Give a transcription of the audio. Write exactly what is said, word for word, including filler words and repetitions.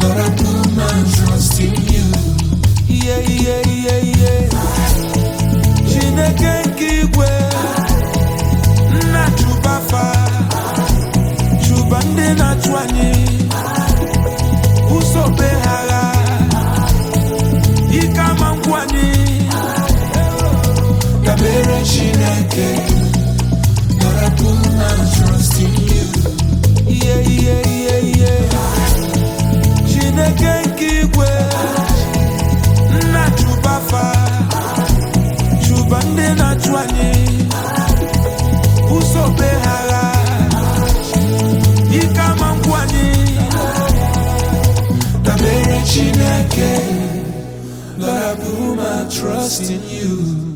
Lord, I put my trust in you. Yeah, yeah, yeah, yeah. Chineke nkigwe na chubafa chubande na chwanye usobe hara ikama nkwani Dabere Chineke, Lord, I put my trust in you. yeah, yeah, yeah, yeah. Chineke nkigwe na chubafa chubande na chwanye usobe hara ikama nkwani Dabere Chineke, Lord, I put my trust in you.